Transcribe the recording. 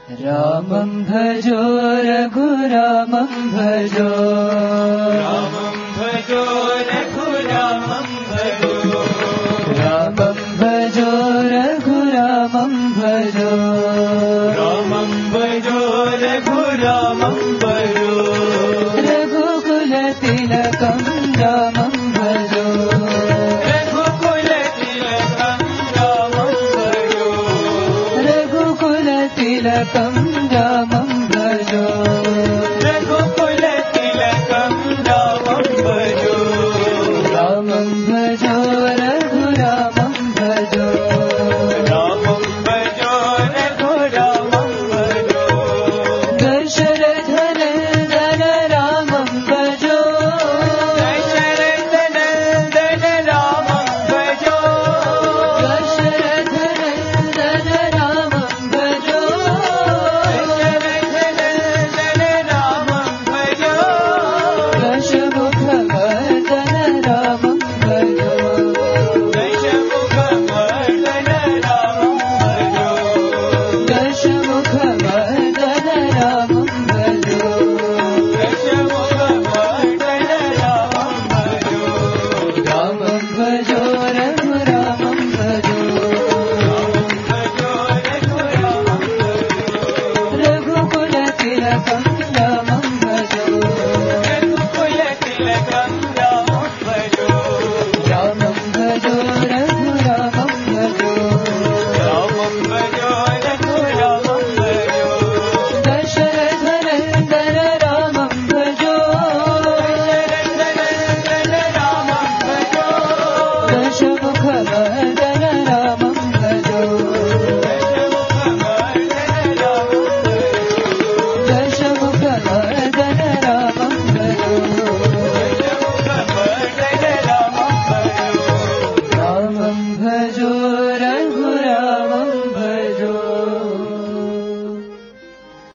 रामं भजो रघुरामं भजो रामं भजो रघुरामं भजो रामं भजो रघुरामं भजो रामं भजो रघुरामं भजो रघुकुलतिलकं रामं भजो रघुकुलतिलकं रामं भजो रघुकुलतिलकं रामं